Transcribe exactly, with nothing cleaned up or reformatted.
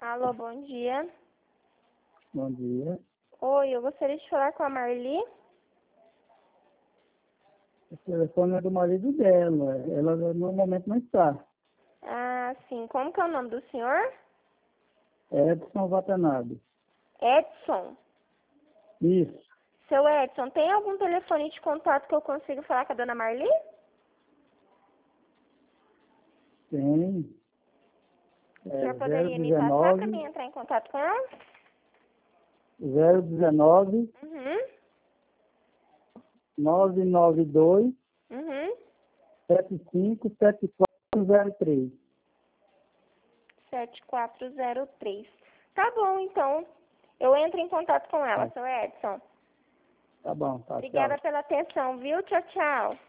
Alô, bom dia. Bom dia. Oi, eu gostaria de falar com a Marli. O telefone é do marido dela. Ela no momento não está. Ah, sim. Como que é o nome do senhor? É Edson Watanabe. Edson. Isso. Seu Edson, tem algum telefone de contato que eu consiga falar com a dona Marli? Tem. O É senhor poderia me passar para mim entrar em contato com ela? zero dezenove Uhum. nove nove dois Uhum. sete cinco sete quatro zero três. sete quatro zero três. Tá bom, então. Eu entro em contato com ela, Tá, seu Edson. tá bom, tá, Obrigada tchau. pela atenção, viu? Tchau, tchau.